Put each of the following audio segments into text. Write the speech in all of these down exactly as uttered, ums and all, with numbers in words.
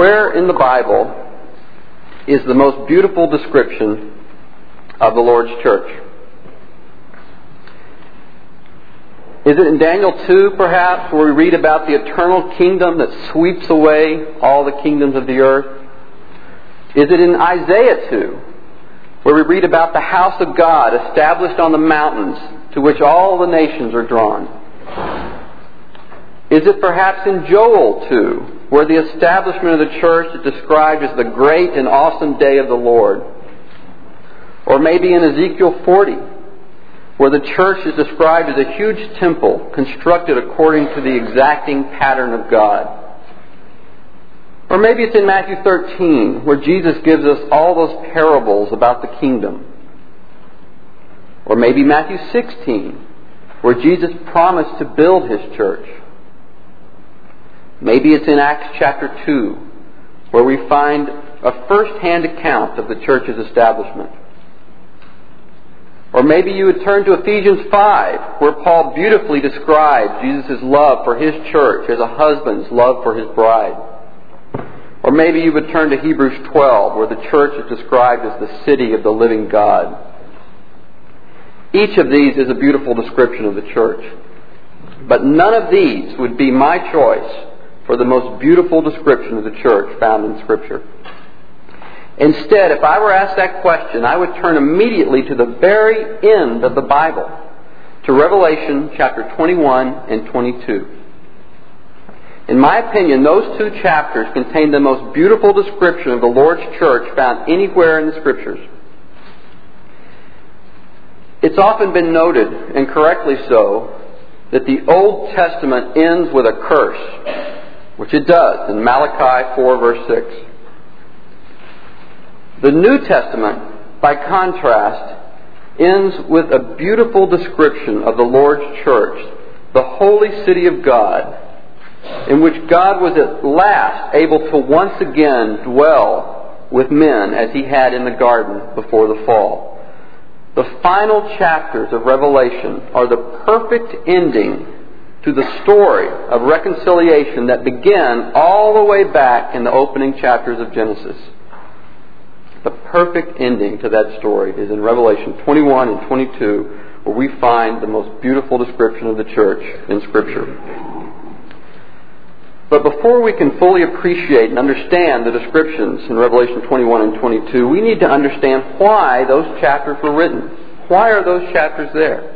where in the Bible is the most beautiful description of the Lord's church? Is it in Daniel two, perhaps, where we read about the eternal kingdom that sweeps away all the kingdoms of the earth? Is it in Isaiah two, where we read about the house of God established on the mountains to which all the nations are drawn? Is it perhaps in Joel two, where the establishment of the church is described as the great and awesome day of the Lord? Or maybe in Ezekiel forty, where the church is described as a huge temple constructed according to the exacting pattern of God. Or maybe it's in Matthew thirteen, where Jesus gives us all those parables about the kingdom. Or maybe Matthew sixteen, where Jesus promised to build His church. Maybe it's in Acts chapter two, where we find a first-hand account of the church's establishment. Or maybe you would turn to Ephesians five, where Paul beautifully describes Jesus' love for His church as a husband's love for his bride. Or maybe you would turn to Hebrews twelve, where the church is described as the city of the living God. Each of these is a beautiful description of the church. But none of these would be my choice for the most beautiful description of the church found in Scripture. Instead, if I were asked that question, I would turn immediately to the very end of the Bible, to Revelation chapter twenty-one and twenty-two. In my opinion, those two chapters contain the most beautiful description of the Lord's church found anywhere in the Scriptures. It's often been noted, and correctly so, that the Old Testament ends with a curse, which it does in Malachi four verse six. The New Testament, by contrast, ends with a beautiful description of the Lord's church, the holy city of God, in which God was at last able to once again dwell with men as He had in the garden before the fall. The final chapters of Revelation are the perfect ending to the story of reconciliation that began all the way back in the opening chapters of Genesis. The perfect ending to that story is in Revelation twenty-one and twenty-two, where we find the most beautiful description of the church in Scripture. But before we can fully appreciate and understand the descriptions in Revelation twenty-one and twenty-two, we need to understand why those chapters were written. Why are those chapters there?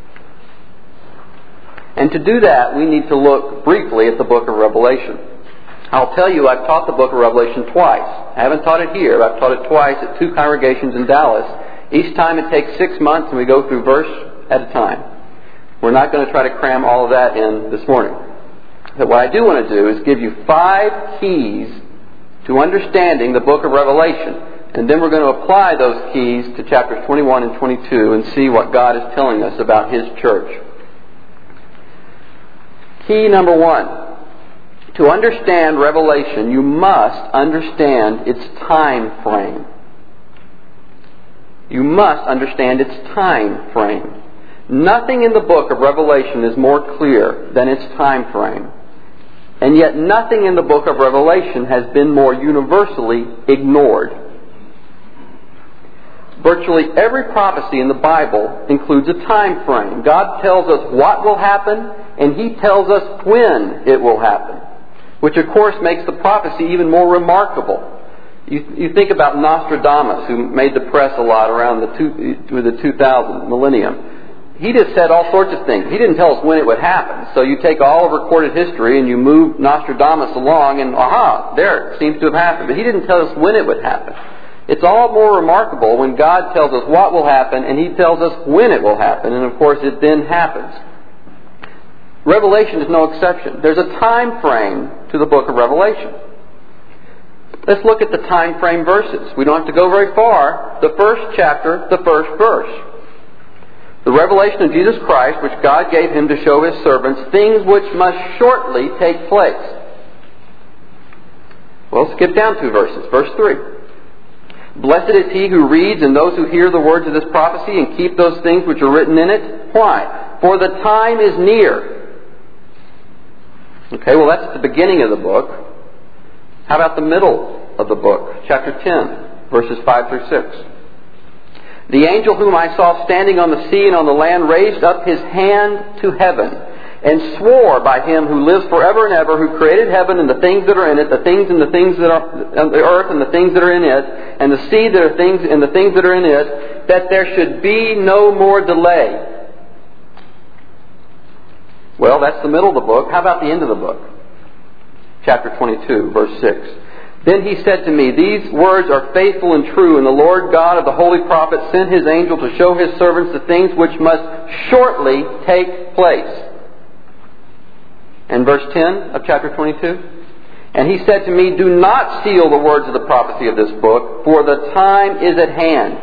And to do that, we need to look briefly at the book of Revelation. I'll tell you, I've taught the book of Revelation twice. I haven't taught it here, but I've taught it twice at two congregations in Dallas. Each time it takes six months and we go through verse at a time. We're not going to try to cram all of that in this morning. But what I do want to do is give you five keys to understanding the book of Revelation. And then we're going to apply those keys to chapters twenty-one and twenty-two and see what God is telling us about His church. Key number one. To understand Revelation, you must understand its time frame. You must understand its time frame. Nothing in the book of Revelation is more clear than its time frame. And yet nothing in the book of Revelation has been more universally ignored. Virtually every prophecy in the Bible includes a time frame. God tells us what will happen, and He tells us when it will happen, which of course makes the prophecy even more remarkable. You, you think about Nostradamus, who made the press a lot around the, two, the two thousand millennium. He just said all sorts of things. He didn't tell us when it would happen. So you take all of recorded history and you move Nostradamus along and aha, there it seems to have happened. But He didn't tell us when it would happen. It's all more remarkable when God tells us what will happen and He tells us when it will happen. And of course it then happens. Revelation is no exception. There's a time frame to the book of Revelation. Let's look at the time frame verses. We don't have to go very far. The first chapter, the first verse. The revelation of Jesus Christ, which God gave Him to show His servants, things which must shortly take place. Well, skip down two verses. Verse three. Blessed is he who reads and those who hear the words of this prophecy and keep those things which are written in it. Why? For the time is near. Okay, well that's at the beginning of the book. How about the middle of the book, chapter ten, verses five through six? The angel whom I saw standing on the sea and on the land raised up his hand to heaven and swore by him who lives forever and ever, who created heaven and the things that are in it, the things and the things that are the earth and the things that are in it, and the sea that are things and the things that are in it, that there should be no more delay. Well, that's the middle of the book. How about the end of the book? Chapter twenty-two, verse six. Then he said to me, these words are faithful and true, and the Lord God of the holy prophets sent his angel to show his servants the things which must shortly take place. And verse ten of chapter twenty-two. And he said to me, do not seal the words of the prophecy of this book, for the time is at hand.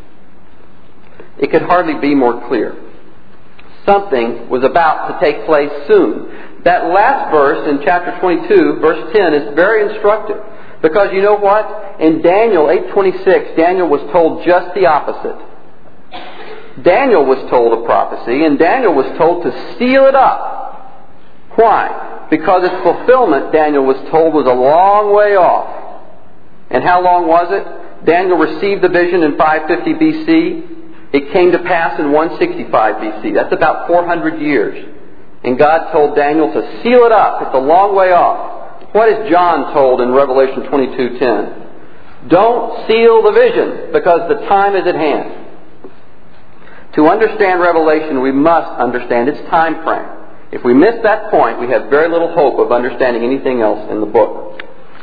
It could hardly be more clear. Something was about to take place soon. That last verse in chapter twenty-two, verse ten, is very instructive. Because you know what? In Daniel eight twenty-six, Daniel was told just the opposite. Daniel was told a prophecy, and Daniel was told to seal it up. Why? Because its fulfillment, Daniel was told, was a long way off. And how long was it? Daniel received the vision in five fifty B C. It came to pass in one sixty-five B C. That's about four hundred years. And God told Daniel to seal it up. It's a long way off. What is John told in Revelation twenty-two ten? Don't seal the vision, because the time is at hand. To understand Revelation, we must understand its time frame. If we miss that point, we have very little hope of understanding anything else in the book.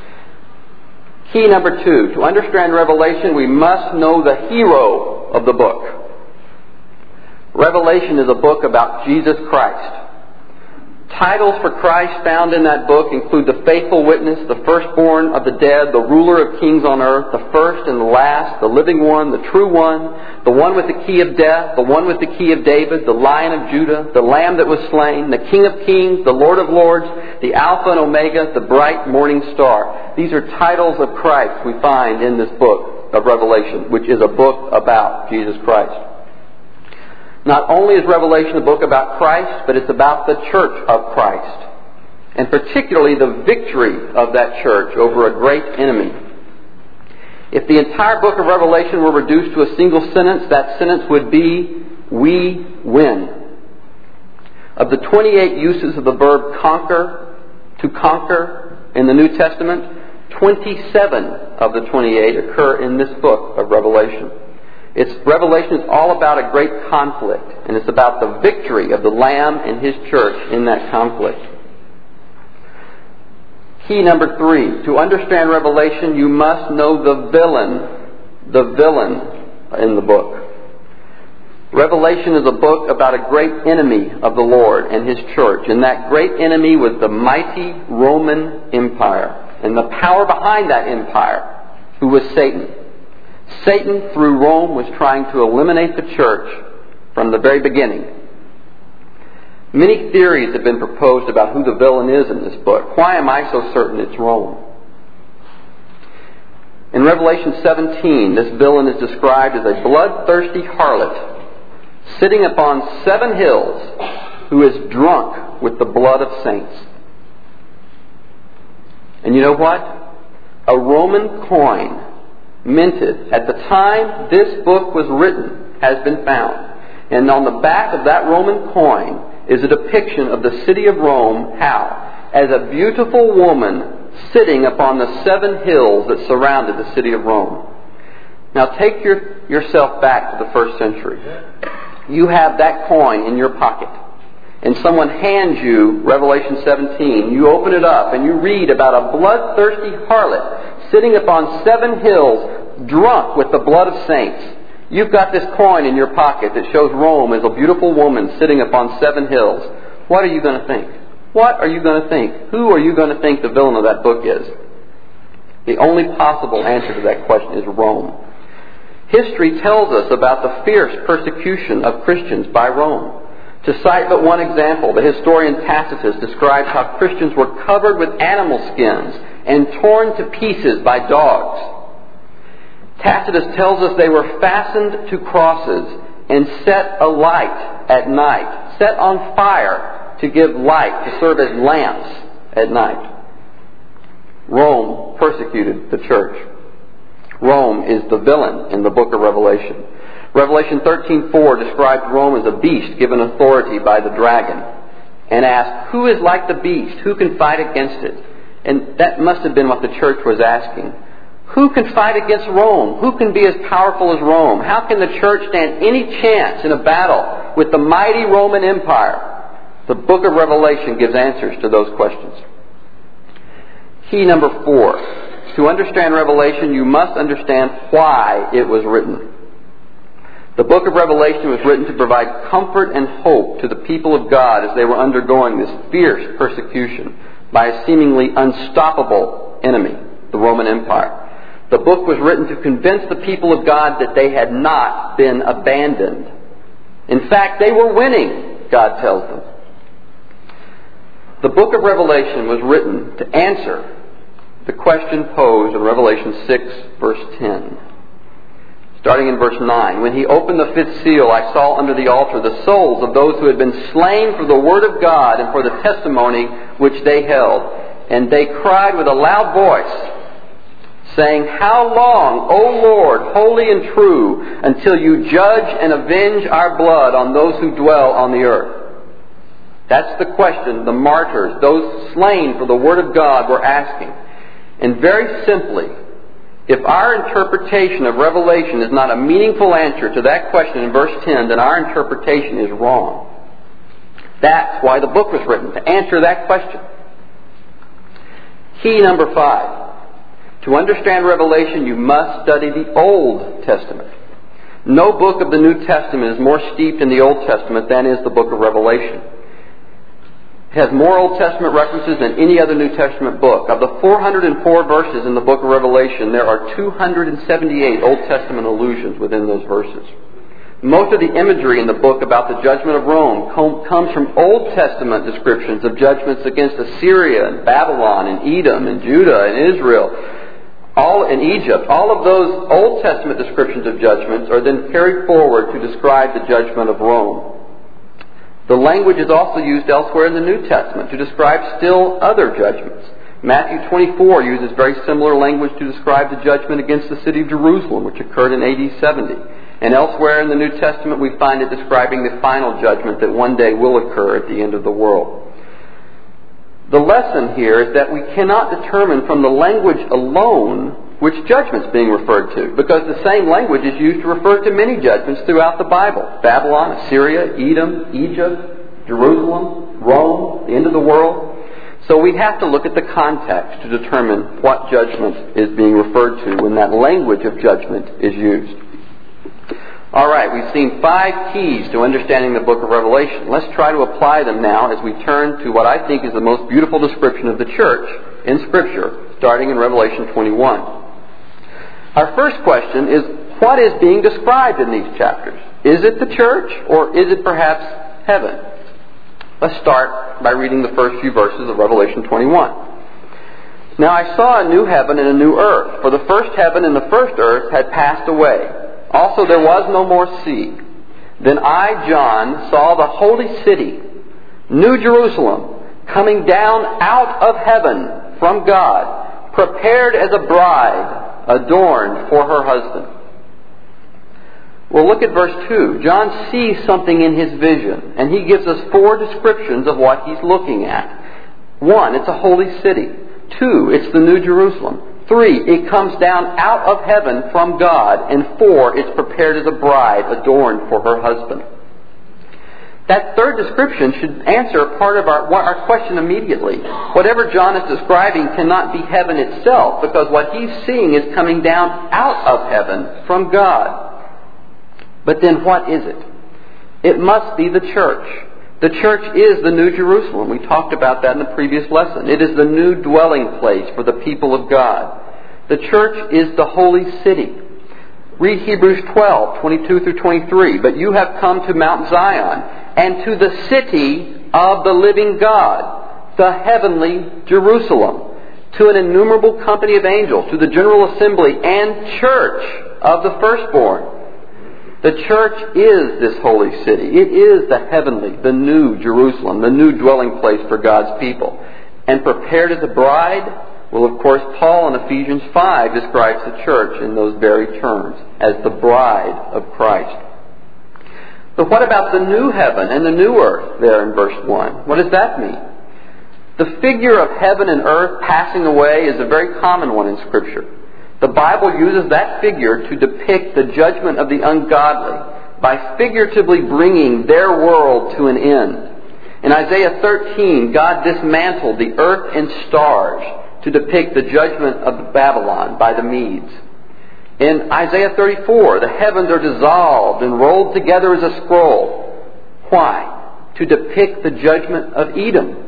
Key number two. To understand Revelation, we must know the hero of the book. Revelation is a book about Jesus Christ. Titles for Christ found in that book include the faithful witness, the firstborn of the dead, the ruler of kings on earth, the first and the last, the living one, the true one, the one with the key of death, the one with the key of David, the Lion of Judah, the Lamb that was slain, the King of kings, the Lord of lords, the Alpha and Omega, the bright morning star. These are titles of Christ we find in this book of Revelation, which is a book about Jesus Christ. Not only is Revelation a book about Christ, but it's about the church of Christ, and particularly the victory of that church over a great enemy. If the entire book of Revelation were reduced to a single sentence, that sentence would be, we win. Of the twenty-eight uses of the verb conquer, to conquer in the New Testament, twenty-seven of the twenty-eight occur in this book of Revelation. Its Revelation is all about a great conflict, and it's about the victory of the Lamb and His church in that conflict. Key number three. To understand Revelation, you must know the villain, the villain in the book. Revelation is a book about a great enemy of the Lord and His church, and that great enemy was the mighty Roman Empire, and the power behind that empire, who was Satan. Satan, through Rome, was trying to eliminate the church from the very beginning. Many theories have been proposed about who the villain is in this book. Why am I so certain it's Rome? In Revelation seventeen, this villain is described as a bloodthirsty harlot sitting upon seven hills who is drunk with the blood of saints. And you know what? A Roman coin minted at the time this book was written has been found. And on the back of that Roman coin is a depiction of the city of Rome. How? As a beautiful woman sitting upon the seven hills that surrounded the city of Rome. Now take your, yourself back to the first century. You have that coin in your pocket, and someone hands you Revelation seventeen. You open it up and you read about a bloodthirsty harlot sitting upon seven hills, drunk with the blood of saints. You've got this coin in your pocket that shows Rome as a beautiful woman sitting upon seven hills. What are you going to think? What are you going to think? Who are you going to think the villain of that book is? The only possible answer to that question is Rome. History tells us about the fierce persecution of Christians by Rome. To cite but one example, the historian Tacitus describes how Christians were covered with animal skins and torn to pieces by dogs. Tacitus tells us they were fastened to crosses and set alight at night, set on fire to give light, to serve as lamps at night. Rome persecuted the church. Rome is the villain in the book of Revelation. Revelation thirteen four describes Rome as a beast given authority by the dragon and asks, who is like the beast? Who can fight against it? And that must have been what the church was asking. Who can fight against Rome? Who can be as powerful as Rome? How can the church stand any chance in a battle with the mighty Roman Empire? The book of Revelation gives answers to those questions. Key number four. To understand Revelation, you must understand why it was written. The book of Revelation was written to provide comfort and hope to the people of God as they were undergoing this fierce persecution by a seemingly unstoppable enemy, the Roman Empire. The book was written to convince the people of God that they had not been abandoned. In fact, they were winning, God tells them. The book of Revelation was written to answer the question posed in Revelation six, verse ten. Starting in verse nine, when he opened the fifth seal, I saw under the altar the souls of those who had been slain for the word of God and for the testimony which they held. And they cried with a loud voice, saying, how long, O Lord, holy and true, until you judge and avenge our blood on those who dwell on the earth? That's the question the martyrs, those slain for the word of God, were asking. And very simply, if our interpretation of Revelation is not a meaningful answer to that question in verse ten, then our interpretation is wrong. That's why the book was written, to answer that question. Key number five. To understand Revelation, you must study the Old Testament. No book of the New Testament is more steeped in the Old Testament than is the book of Revelation. It has more Old Testament references than any other New Testament book. Of the four hundred four verses in the book of Revelation, there are two hundred seventy-eight Old Testament allusions within those verses. Most of the imagery in the book about the judgment of Rome comes from Old Testament descriptions of judgments against Assyria and Babylon and Edom and Judah and Israel, all in Egypt. All of those Old Testament descriptions of judgments are then carried forward to describe the judgment of Rome. The language is also used elsewhere in the New Testament to describe still other judgments. Matthew twenty-four uses very similar language to describe the judgment against the city of Jerusalem, which occurred in A D seventy. And elsewhere in the New Testament we find it describing the final judgment that one day will occur at the end of the world. The lesson here is that we cannot determine from the language alone which judgment's being referred to, because the same language is used to refer to many judgments throughout the Bible. Babylon, Assyria, Edom, Egypt, Jerusalem, Rome, the end of the world. So we have to look at the context to determine what judgment is being referred to when that language of judgment is used. All right, we've seen five keys to understanding the book of Revelation. Let's try to apply them now as we turn to what I think is the most beautiful description of the church in Scripture, starting in Revelation twenty-one. Our first question is, what is being described in these chapters? Is it the church, or is it perhaps heaven? Let's start by reading the first few verses of Revelation twenty-one. Now I saw a new heaven and a new earth, for the first heaven and the first earth had passed away. Also there was no more sea. Then I, John, saw the holy city, New Jerusalem, coming down out of heaven from God, prepared as a bride, adorned for her husband. Well, look at verse two. John sees something in his vision, and he gives us four descriptions of what he's looking at. One, it's a holy city. Two, it's the New Jerusalem. Three, it comes down out of heaven from God. And four, it's prepared as a bride, adorned for her husband. That third description should answer a part of our, our question immediately. Whatever John is describing cannot be heaven itself, because what he's seeing is coming down out of heaven from God. But then what is it? It must be the church. The church is the New Jerusalem. We talked about that in the previous lesson. It is the new dwelling place for the people of God. The church is the holy city. Read Hebrews twelve, twenty-two through twenty-three. But you have come to Mount Zion, and to the city of the living God, the heavenly Jerusalem, to an innumerable company of angels, to the general assembly and church of the firstborn. The church is this holy city. It is the heavenly, the new Jerusalem, the new dwelling place for God's people. And prepared as a bride, Well, of course, Paul in Ephesians five describes the church in those very terms, as the bride of Christ. But what about the new heaven and the new earth there in verse one? What does that mean? The figure of heaven and earth passing away is a very common one in Scripture. The Bible uses that figure to depict the judgment of the ungodly by figuratively bringing their world to an end. In Isaiah thirteen, God dismantled the earth and stars to depict the judgment of Babylon by the Medes. In Isaiah thirty-four, the heavens are dissolved and rolled together as a scroll. Why? To depict the judgment of Edom.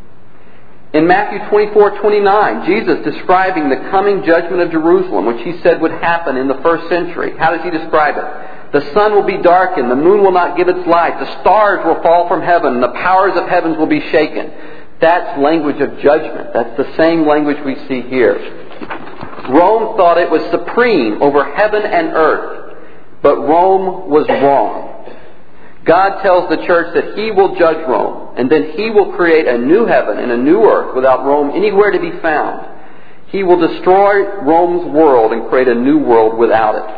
In Matthew twenty-four twenty-nine, Jesus describing the coming judgment of Jerusalem, which he said would happen in the first century. How does he describe it? The sun will be darkened, the moon will not give its light, the stars will fall from heaven, and the powers of heavens will be shaken. That's language of judgment. That's the same language we see here. Rome thought it was supreme over heaven and earth, but Rome was wrong. God tells the church that He will judge Rome, and then He will create a new heaven and a new earth without Rome anywhere to be found. He will destroy Rome's world and create a new world without it.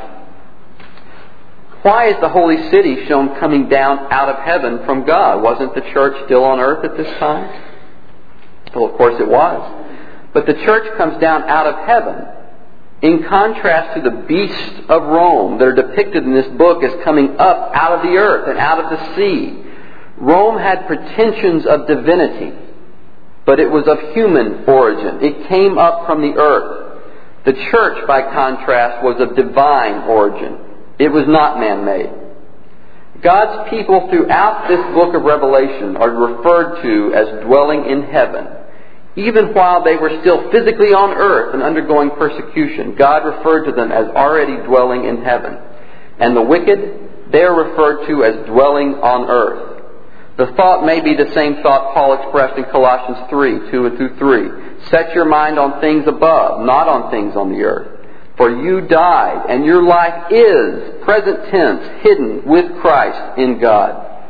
Why is the holy city shown coming down out of heaven from God? Wasn't the church still on earth at this time? Well, of course it was. But the church comes down out of heaven in contrast to the beasts of Rome that are depicted in this book as coming up out of the earth and out of the sea. Rome had pretensions of divinity, but it was of human origin. It came up from the earth. The church, by contrast, was of divine origin. It was not man-made. God's people throughout this book of Revelation are referred to as dwelling in heaven. Even while they were still physically on earth and undergoing persecution, God referred to them as already dwelling in heaven. And the wicked, they are referred to as dwelling on earth. The thought may be the same thought Paul expressed in Colossians three, two and through three. Set your mind on things above, not on things on the earth. For you died, and your life is, present tense, hidden with Christ in God.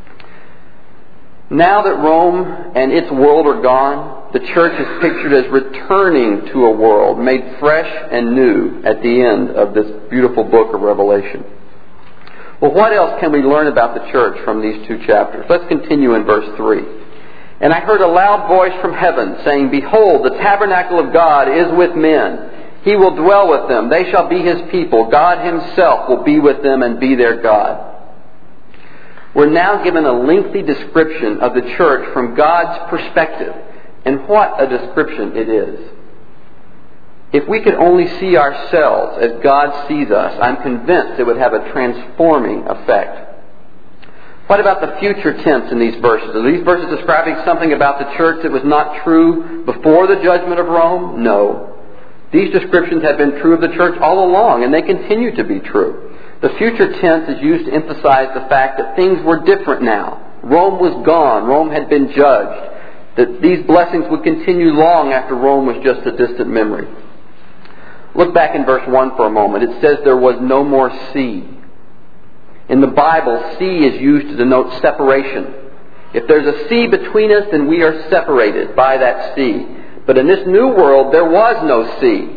Now that Rome and its world are gone, the church is pictured as returning to a world made fresh and new at the end of this beautiful book of Revelation. Well, what else can we learn about the church from these two chapters? Let's continue in verse three. And I heard a loud voice from heaven saying, Behold, the tabernacle of God is with men. He will dwell with them. They shall be His people. God Himself will be with them and be their God. We're now given a lengthy description of the church from God's perspective. And what a description it is. If we could only see ourselves as God sees us, I'm convinced it would have a transforming effect. What about the future tense in these verses? Are these verses describing something about the church that was not true before the judgment of Rome? No. These descriptions have been true of the church all along, and they continue to be true. The future tense is used to emphasize the fact that things were different now. Rome was gone. Rome had been judged. That these blessings would continue long after Rome was just a distant memory. Look back in verse one for a moment. It says there was no more sea. In the Bible, sea is used to denote separation. If there's a sea between us, then we are separated by that sea. But in this new world, there was no sea.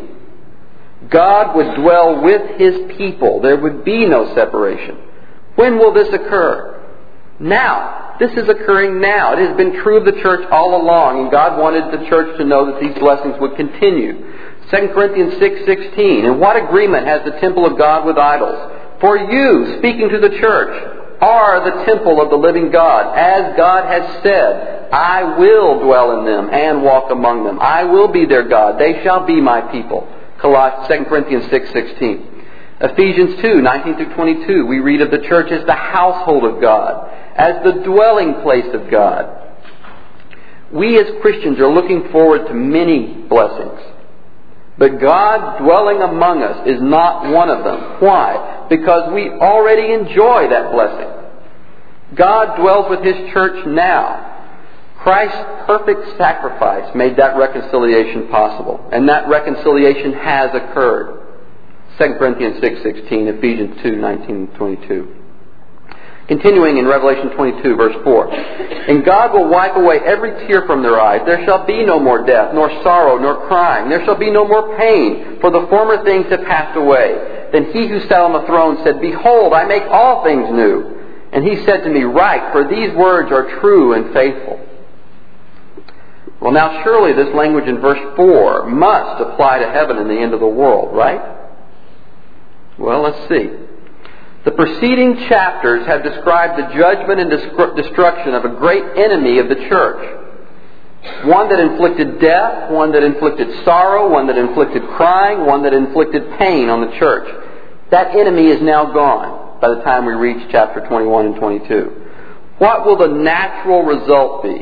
God would dwell with His people. There would be no separation. When will this occur? Now. This is occurring now. It has been true of the church all along, and God wanted the church to know that these blessings would continue. Second Corinthians six sixteen. And what agreement has the temple of God with idols? For you, speaking to the church, are the temple of the living God. As God has said, I will dwell in them and walk among them. I will be their God. They shall be my people. Second Corinthians six sixteen. Ephesians two nineteen through twenty-two. We read of the church as the household of God, as the dwelling place of God. We as Christians are looking forward to many blessings. But God dwelling among us is not one of them. Why? Because we already enjoy that blessing. God dwells with His church now. Christ's perfect sacrifice made that reconciliation possible. And that reconciliation has occurred. Second Corinthians six sixteen, Ephesians two nineteen and twenty-two. Continuing in Revelation twenty-two, verse four. And God will wipe away every tear from their eyes. There shall be no more death, nor sorrow, nor crying. There shall be no more pain, for the former things have passed away. Then he who sat on the throne said, Behold, I make all things new. And he said to me, Write, for these words are true and faithful. Well, now surely this language in verse four must apply to heaven and the end of the world, right? Well, let's see. The preceding chapters have described the judgment and destruction of a great enemy of the church. One that inflicted death, one that inflicted sorrow, one that inflicted crying, one that inflicted pain on the church. That enemy is now gone by the time we reach chapter twenty-one and twenty-two. What will the natural result be?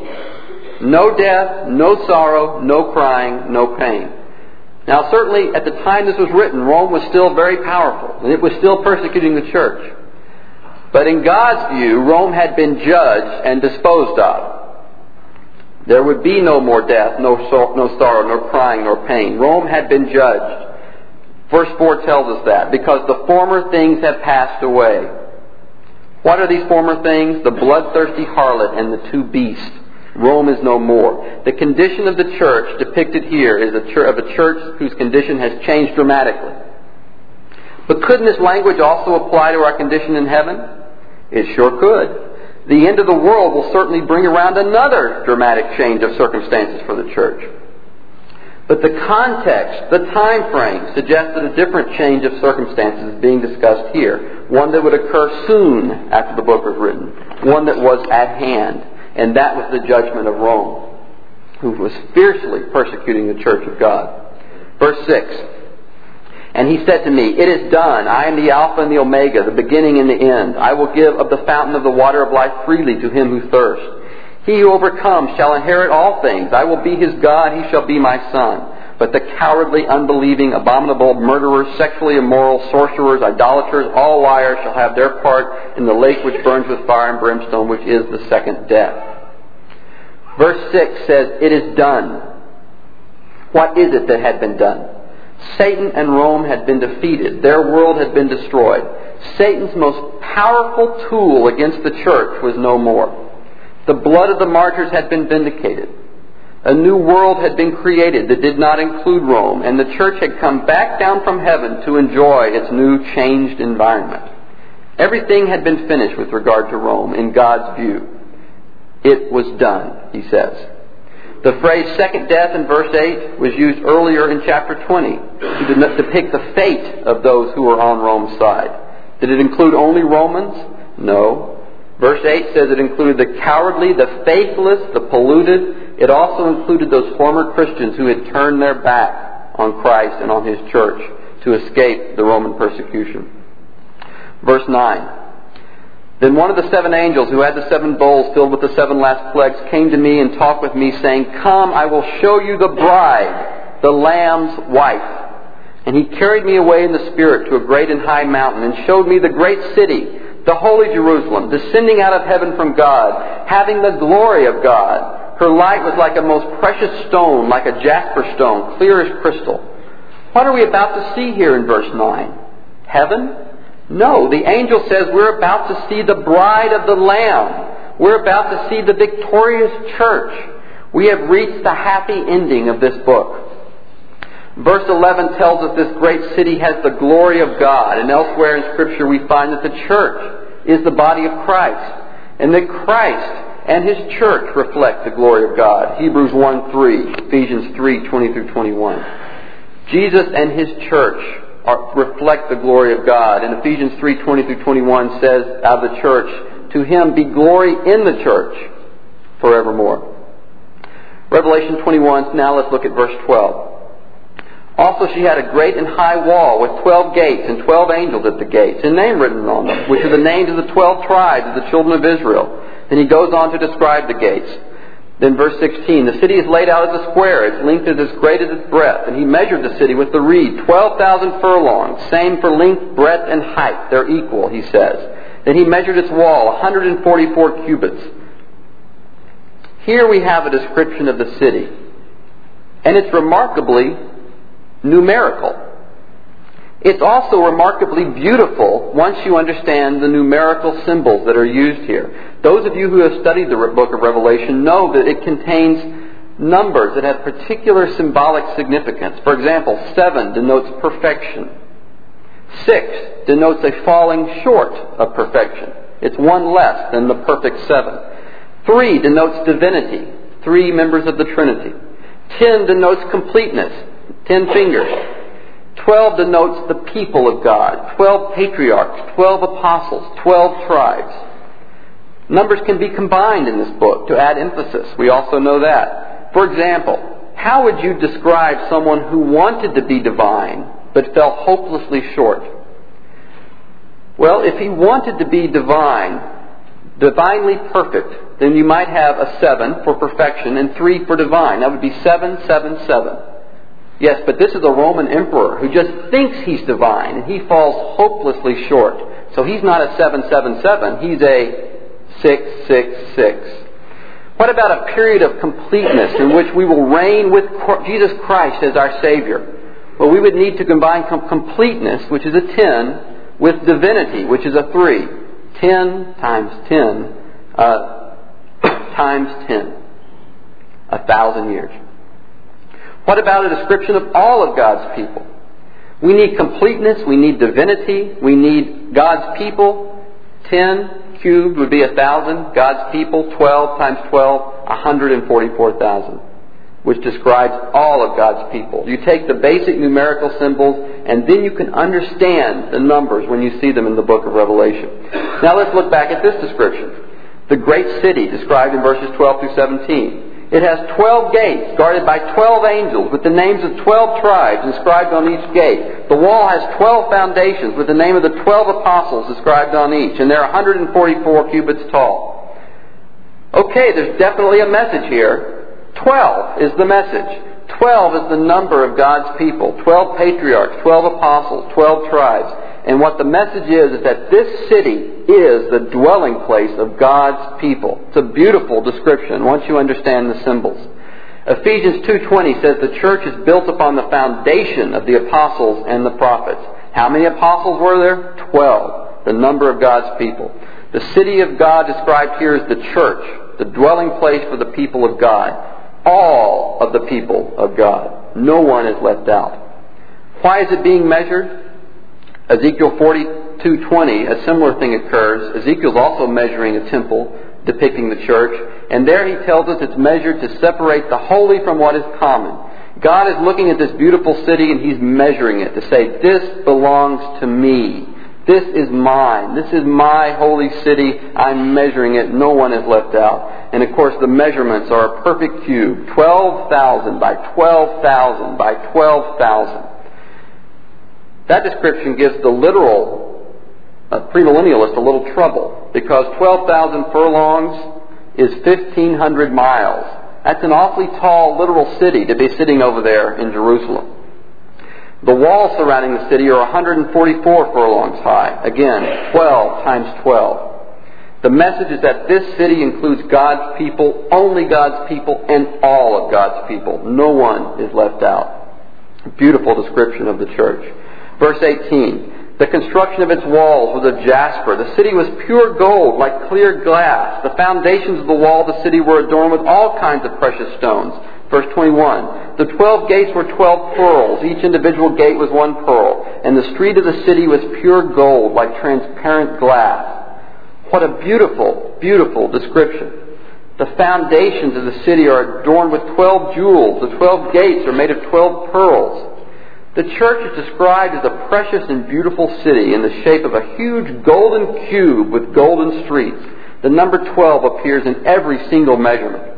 No death, no sorrow, no crying, no pain. Now certainly at the time this was written, Rome was still very powerful, and it was still persecuting the church. But in God's view, Rome had been judged and disposed of. There would be no more death, no, so, no sorrow, nor crying, nor pain. Rome had been judged. Verse four tells us that, because the former things have passed away. What are these former things? The bloodthirsty harlot and the two beasts. Rome is no more. The condition of the church depicted here is a church, of a church whose condition has changed dramatically. But couldn't this language also apply to our condition in heaven? It sure could. The end of the world will certainly bring around another dramatic change of circumstances for the church. But the context, the time frame, suggests that a different change of circumstances is being discussed here. One that would occur soon after the book was written. One that was at hand. And that was the judgment of Rome, who was fiercely persecuting the church of God. Verse six. And he said to me, It is done. I am the Alpha and the Omega, the beginning and the end. I will give of the fountain of the water of life freely to him who thirsts. He who overcomes shall inherit all things. I will be his God, he shall be my son. But the cowardly, unbelieving, abominable, murderers, sexually immoral, sorcerers, idolaters, all liars shall have their part in the lake which burns with fire and brimstone, which is the second death. Verse six says, It is done. What is it that had been done? Satan and Rome had been defeated. Their world had been destroyed. Satan's most powerful tool against the church was no more. The blood of the martyrs had been vindicated. A new world had been created that did not include Rome, and the church had come back down from heaven to enjoy its new changed environment. Everything had been finished with regard to Rome in God's view. It was done, he says. The phrase second death in verse eight was used earlier in chapter twenty to depict the fate of those who were on Rome's side. Did it include only Romans? No. Verse eight says it included the cowardly, the faithless, the polluted. It also included those former Christians who had turned their back on Christ and on His church to escape the Roman persecution. Verse nine. Then one of the seven angels who had the seven bowls filled with the seven last plagues came to me and talked with me, saying, Come, I will show you the bride, the Lamb's wife. And he carried me away in the Spirit to a great and high mountain and showed me the great city, the holy Jerusalem, descending out of heaven from God, having the glory of God. Her light was like a most precious stone, like a jasper stone, clear as crystal. What are we about to see here in verse nine? Heaven? No, the angel says we're about to see the bride of the Lamb. We're about to see the victorious church. We have reached the happy ending of this book. Verse eleven tells us this great city has the glory of God, and elsewhere in Scripture we find that the church is the body of Christ, and that Christ and His church reflect the glory of God. Hebrews one three, Ephesians three twenty through twenty-one. Jesus and His church are, reflect the glory of God. And Ephesians three twenty through twenty-one says of the church, To Him be glory in the church forevermore. Revelation twenty-one, now let's look at verse twelve. Also she had a great and high wall with twelve gates and twelve angels at the gates, and name written on them, which are the names of the twelve tribes of the children of Israel. And he goes on to describe the gates. Then verse sixteen, the city is laid out as a square, its length is as great as its breadth. And he measured the city with the reed, twelve thousand furlongs, same for length, breadth, and height. They're equal, he says. Then he measured its wall, one hundred forty-four cubits. Here we have a description of the city. And it's remarkably numerical. It's also remarkably beautiful once you understand the numerical symbols that are used here. Those of you who have studied the book of Revelation know that it contains numbers that have particular symbolic significance. For example, seven denotes perfection. Six denotes a falling short of perfection. It's one less than the perfect seven. Three denotes divinity, three members of the Trinity. Ten denotes completeness, ten fingers. Twelve denotes the people of God, twelve patriarchs, twelve apostles, twelve tribes. Numbers can be combined in this book to add emphasis. We also know that. For example, how would you describe someone who wanted to be divine but fell hopelessly short? Well, if he wanted to be divine, divinely perfect, then you might have a seven for perfection and three for divine. That would be seven, seven, seven. Yes, but this is a Roman emperor who just thinks he's divine and he falls hopelessly short. So he's not a seven, seven, seven. He's a six, six, six. What about a period of completeness in which we will reign with Jesus Christ as our Savior? Well, we would need to combine completeness, which is a ten, with divinity, which is a three. ten times ten uh, times ten. A thousand years. What about a description of all of God's people? We need completeness, we need divinity, we need God's people. ten cubed would be a thousand. God's people, twelve times twelve, one hundred forty-four thousand, which describes all of God's people. You take the basic numerical symbols, and then you can understand the numbers when you see them in the book of Revelation. Now let's look back at this description. The great city, described in verses twelve through seventeen. It has twelve gates, guarded by twelve angels, with the names of twelve tribes inscribed on each gate. The wall has twelve foundations, with the name of the twelve apostles inscribed on each, and they're one hundred forty-four cubits tall. Okay, there's definitely a message here. Twelve is the message. Twelve is the number of God's people. Twelve patriarchs, twelve apostles, twelve tribes. And what the message is, is that this city is the dwelling place of God's people. It's a beautiful description once you understand the symbols. Ephesians two twenty says the church is built upon the foundation of the apostles and the prophets. How many apostles were there? Twelve. The number of God's people. The city of God described here is the church, the dwelling place for the people of God. All of the people of God. No one is left out. Why is it being measured? Ezekiel forty-two twenty, a similar thing occurs. Ezekiel's also measuring a temple depicting the church. And there he tells us it's measured to separate the holy from what is common. God is looking at this beautiful city and He's measuring it to say, this belongs to me. This is mine. This is my holy city. I'm measuring it. No one is left out. And of course the measurements are a perfect cube. twelve thousand by twelve thousand by twelve thousand. That description gives the literal uh, premillennialist a little trouble, because twelve thousand furlongs is fifteen hundred miles. That's an awfully tall literal city to be sitting over there in Jerusalem. The walls surrounding the city are one hundred forty-four furlongs high. Again, twelve times twelve. The message is that this city includes God's people, only God's people, and all of God's people. No one is left out. Beautiful description of the church. Verse eighteen, the construction of its walls was of jasper. The city was pure gold, like clear glass. The foundations of the wall of the city were adorned with all kinds of precious stones. Verse twenty-one, the twelve gates were twelve pearls. Each individual gate was one pearl. And the street of the city was pure gold, like transparent glass. What a beautiful, beautiful description. The foundations of the city are adorned with twelve jewels. The twelve gates are made of twelve pearls. The church is described as a precious and beautiful city in the shape of a huge golden cube with golden streets. The number twelve appears in every single measurement.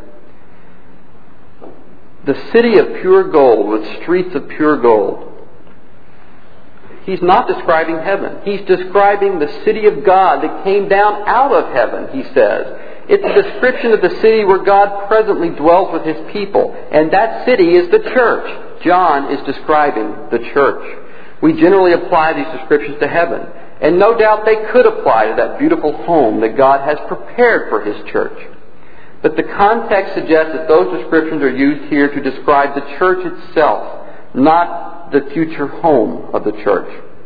The city of pure gold with streets of pure gold. He's not describing heaven. He's describing the city of God that came down out of heaven, he says. It's a description of the city where God presently dwells with His people. And that city is the church. John is describing the church. We generally apply these descriptions to heaven. And no doubt they could apply to that beautiful home that God has prepared for His church. But the context suggests that those descriptions are used here to describe the church itself, not the future home of the church.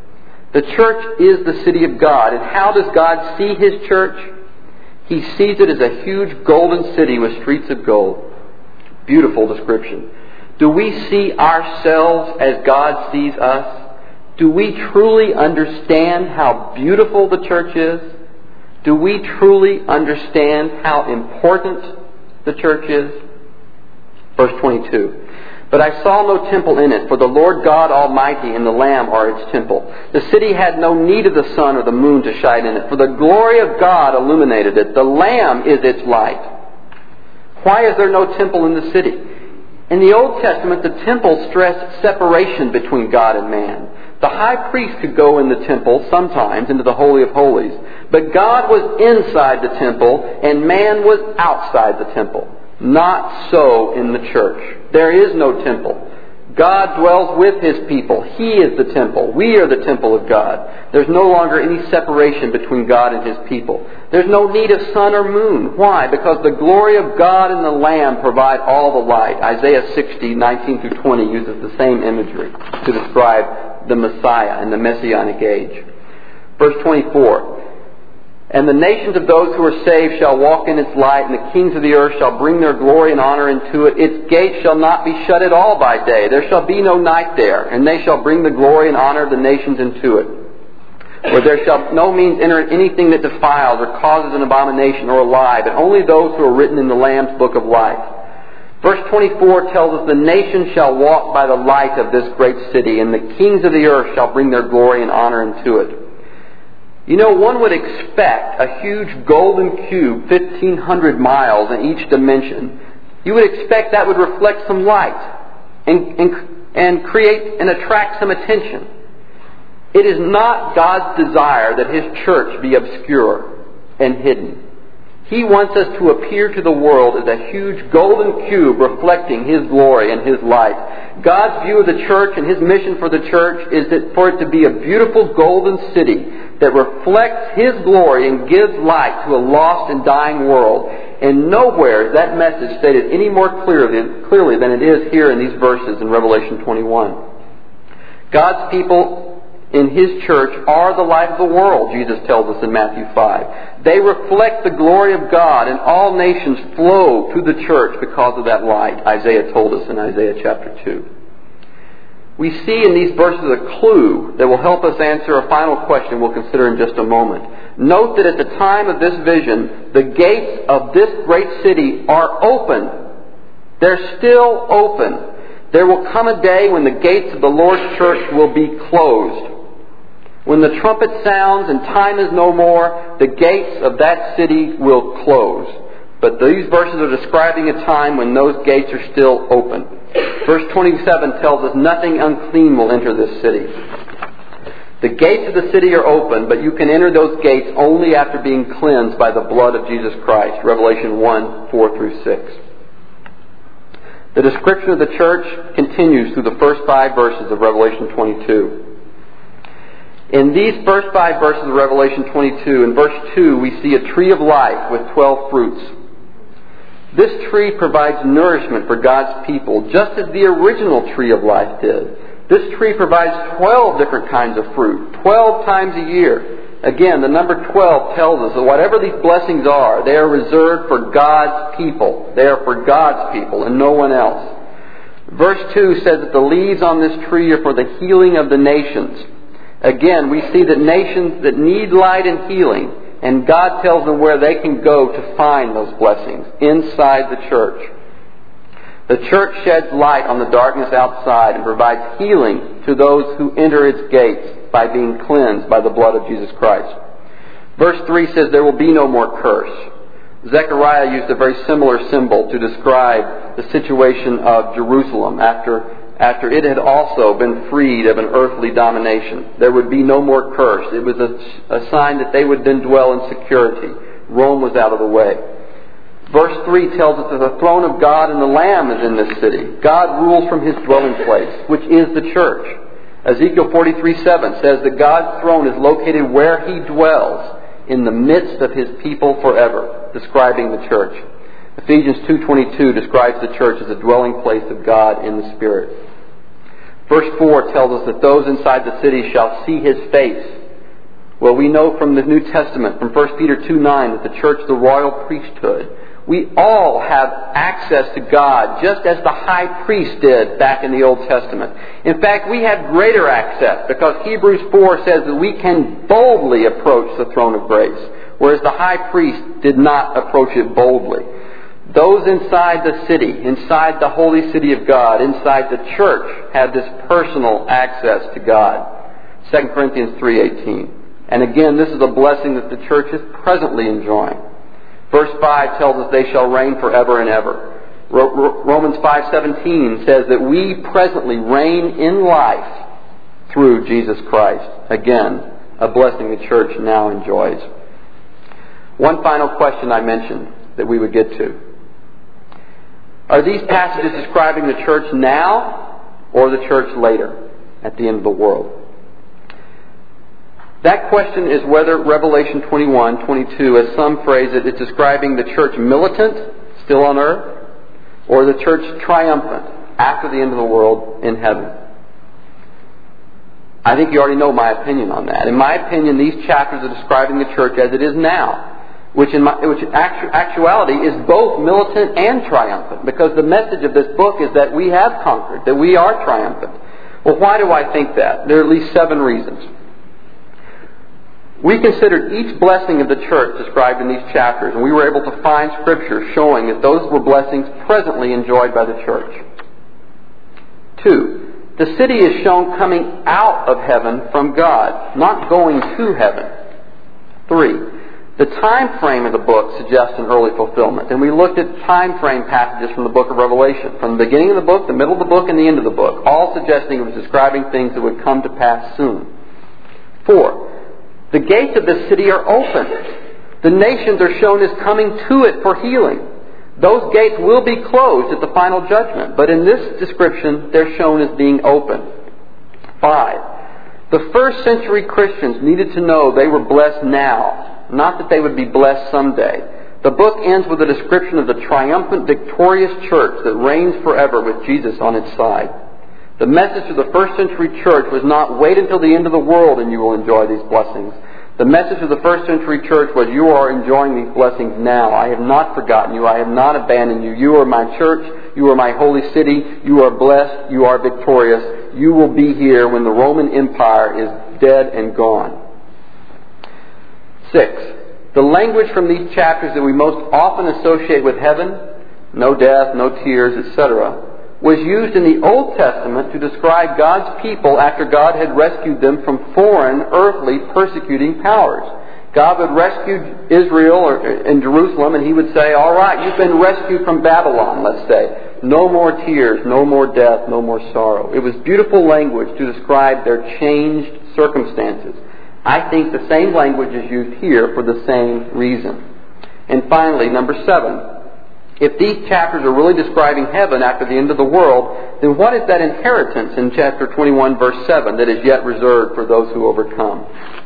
The church is the city of God. And how does God see His church? He sees it as a huge golden city with streets of gold. Beautiful description. Do we see ourselves as God sees us? Do we truly understand how beautiful the church is? Do we truly understand how important the church is? Verse twenty-two. But I saw no temple in it, for the Lord God Almighty and the Lamb are its temple. The city had no need of the sun or the moon to shine in it, for the glory of God illuminated it. The Lamb is its light. Why is there no temple in the city? In the Old Testament, the temple stressed separation between God and man. The high priest could go in the temple sometimes into the Holy of Holies, but God was inside the temple and man was outside the temple. Not so in the church. There is no temple. God dwells with His people. He is the temple. We are the temple of God. There's no longer any separation between God and His people. There's no need of sun or moon. Why? Because the glory of God and the Lamb provide all the light. Isaiah sixty, nineteen through twenty uses the same imagery to describe the Messiah and the Messianic age. Verse twenty-four. And the nations of those who are saved shall walk in its light, and the kings of the earth shall bring their glory and honor into it. Its gates shall not be shut at all by day. There shall be no night there, and they shall bring the glory and honor of the nations into it. For there shall no means enter anything that defiles or causes an abomination or a lie, but only those who are written in the Lamb's book of life. Verse twenty-four tells us the nations shall walk by the light of this great city, and the kings of the earth shall bring their glory and honor into it. You know, one would expect a huge golden cube, fifteen hundred miles in each dimension. You would expect that would reflect some light and, and, and create and attract some attention. It is not God's desire that His church be obscure and hidden. He wants us to appear to the world as a huge golden cube reflecting His glory and His light. God's view of the church and His mission for the church is that for it to be a beautiful golden city that reflects His glory and gives light to a lost and dying world. And nowhere is that message stated any more clearly, clearly than it is here in these verses in Revelation twenty-one. God's people in His church are the light of the world, Jesus tells us in Matthew five. They reflect the glory of God, and all nations flow to the church because of that light, Isaiah told us in Isaiah chapter two. We see in these verses a clue that will help us answer a final question we'll consider in just a moment. Note that at the time of this vision, the gates of this great city are open. They're still open. There will come a day when the gates of the Lord's church will be closed. When the trumpet sounds and time is no more, the gates of that city will close. But these verses are describing a time when those gates are still open. Verse twenty-seven tells us nothing unclean will enter this city. The gates of the city are open, but you can enter those gates only after being cleansed by the blood of Jesus Christ. Revelation one, four through six. The description of the church continues through the first five verses of Revelation twenty-two. In these first five verses of Revelation twenty-two, in verse two, we see a tree of life with twelve fruits. This tree provides nourishment for God's people, just as the original tree of life did. This tree provides twelve different kinds of fruit, twelve times a year. Again, the number twelve tells us that whatever these blessings are, they are reserved for God's people. They are for God's people and no one else. Verse two says that the leaves on this tree are for the healing of the nations. Again, we see that nations that need light and healing, and God tells them where they can go to find those blessings, inside the church. The church sheds light on the darkness outside and provides healing to those who enter its gates by being cleansed by the blood of Jesus Christ. Verse three says there will be no more curse. Zechariah used a very similar symbol to describe the situation of Jerusalem after after it had also been freed of an earthly domination. There would be no more curse. It was a, a sign that they would then dwell in security. Rome was out of the way. Verse three tells us that the throne of God and the Lamb is in this city. God rules from His dwelling place, which is the church. Ezekiel forty-three seven says that God's throne is located where He dwells, in the midst of His people forever, describing the church. Ephesians two twenty-two describes the church as a dwelling place of God in the Spirit. Verse four tells us that those inside the city shall see His face. Well, we know from the New Testament, from First Peter two nine, that the church is the royal priesthood. We all have access to God, just as the high priest did back in the Old Testament. In fact, we have greater access, because Hebrews four says that we can boldly approach the throne of grace, whereas the high priest did not approach it boldly. Those inside the city, inside the holy city of God, inside the church, had this personal access to God. Second Corinthians three eighteen. And again, this is a blessing that the church is presently enjoying. Verse five tells us they shall reign forever and ever. Romans five seventeen says that we presently reign in life through Jesus Christ. Again, a blessing the church now enjoys. One final question I mentioned that we would get to. Are these passages describing the church now or the church later, at the end of the world? That question is whether Revelation twenty-one, twenty-two, as some phrase it, is describing the church militant, still on earth, or the church triumphant, after the end of the world, in heaven. I think you already know my opinion on that. In my opinion, these chapters are describing the church as it is now, which in, my, which in actu- actuality is both militant and triumphant, because the message of this book is that we have conquered, that we are triumphant. Well, why do I think that? There are at least seven reasons. We considered each blessing of the church described in these chapters, and we were able to find Scripture showing that those were blessings presently enjoyed by the church. Two, the city is shown coming out of heaven from God, not going to heaven. Three, the time frame of the book suggests an early fulfillment, and we looked at time frame passages from the book of Revelation, from the beginning of the book, the middle of the book, and the end of the book, all suggesting it was describing things that would come to pass soon. Four, the gates of the city are open. The nations are shown as coming to it for healing. Those gates will be closed at the final judgment, but in this description, they're shown as being open. Five, the first century Christians needed to know they were blessed now, not that they would be blessed someday. The book ends with a description of the triumphant, victorious church that reigns forever with Jesus on its side. The message of the first century church was not wait until the end of the world and you will enjoy these blessings. The message of the first century church was you are enjoying these blessings now. I have not forgotten you. I have not abandoned you. You are my church. You are my holy city. You are blessed. You are victorious. You will be here when the Roman Empire is dead and gone. Six, the language from these chapters that we most often associate with heaven, no death, no tears, et cetera, was used in the Old Testament to describe God's people after God had rescued them from foreign, earthly, persecuting powers. God would rescue Israel or in Jerusalem, and He would say, all right, you've been rescued from Babylon, let's say. No more tears, no more death, no more sorrow. It was beautiful language to describe their changed circumstances. I think the same language is used here for the same reason. And finally, number seven. If these chapters are really describing heaven after the end of the world, then what is that inheritance in chapter twenty-one, verse seven, that is yet reserved for those who overcome?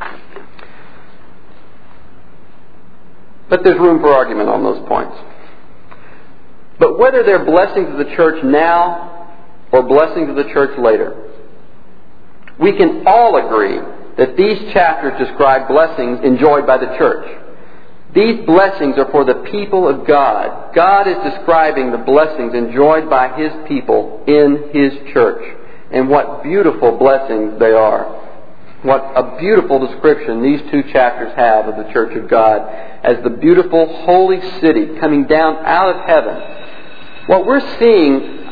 But there's room for argument on those points. But whether they're blessings of the church now or blessings of the church later, we can all agree that these chapters describe blessings enjoyed by the church. These blessings are for the people of God. God is describing the blessings enjoyed by His people in His church. And what beautiful blessings they are. What a beautiful description these two chapters have of the church of God as the beautiful holy city coming down out of heaven. What we're seeing,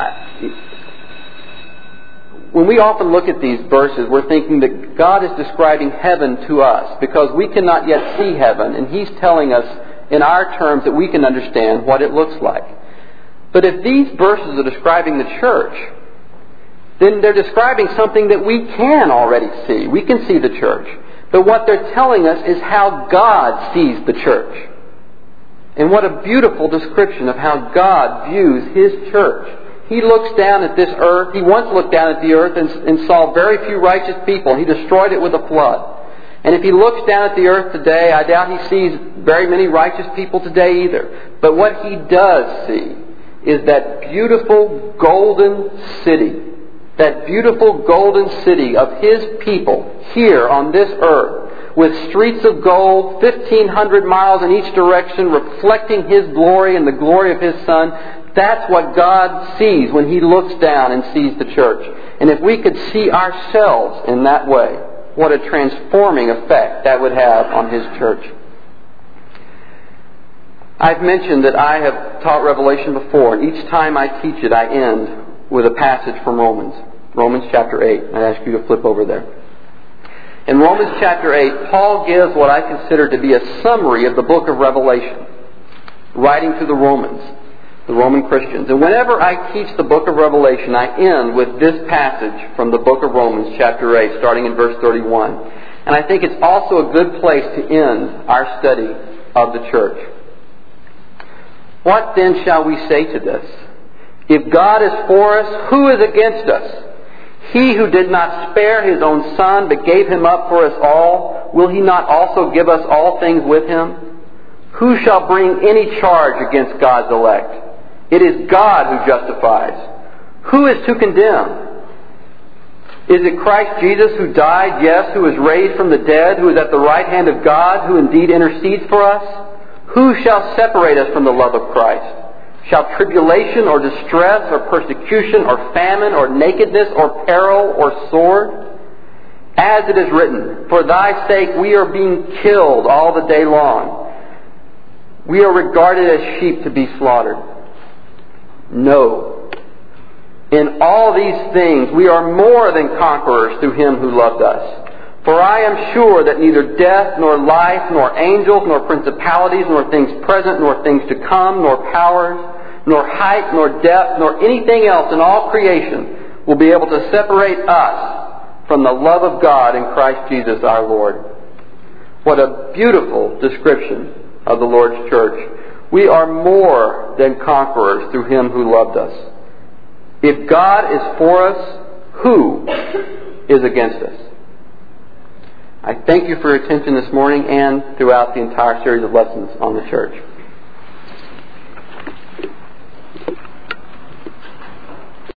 when we often look at these verses, we're thinking that God is describing heaven to us because we cannot yet see heaven, and He's telling us in our terms that we can understand what it looks like. But if these verses are describing the church, then they're describing something that we can already see. We can see the church. But what they're telling us is how God sees the church. And what a beautiful description of how God views His church. He looks down at this earth. He once looked down at the earth and, and saw very few righteous people. He destroyed it with a flood. And if He looks down at the earth today, I doubt He sees very many righteous people today either. But what He does see is that beautiful golden city that beautiful golden city of His people here on this earth, with streets of gold, fifteen hundred miles in each direction, reflecting His glory and the glory of His Son. That's what God sees when He looks down and sees the church. And if we could see ourselves in that way, what a transforming effect that would have on His church. I've mentioned that I have taught Revelation before, and each time I teach it, I end with a passage from Romans. Romans chapter eight. I ask you to flip over there. In Romans chapter eight, Paul gives what I consider to be a summary of the book of Revelation, writing to the Romans, the Roman Christians. And whenever I teach the book of Revelation, I end with this passage from the book of Romans chapter eight, starting in verse thirty-one. And I think it's also a good place to end our study of the church. What then shall we say to this? If God is for us, who is against us? He who did not spare His own Son, but gave Him up for us all, will He not also give us all things with Him? Who shall bring any charge against God's elect? It is God who justifies. Who is to condemn? Is it Christ Jesus who died, yes, who was raised from the dead, who is at the right hand of God, who indeed intercedes for us? Who shall separate us from the love of Christ? Shall tribulation or distress or persecution or famine or nakedness or peril or sword? As it is written, for Thy sake we are being killed all the day long. We are regarded as sheep to be slaughtered. No. In all these things we are more than conquerors through Him who loved us. For I am sure that neither death, nor life, nor angels, nor principalities, nor things present, nor things to come, nor powers, nor height, nor depth, nor anything else in all creation will be able to separate us from the love of God in Christ Jesus our Lord. What a beautiful description of the Lord's church. We are more than conquerors through Him who loved us. If God is for us, who is against us? I thank you for your attention this morning and throughout the entire series of lessons on the church.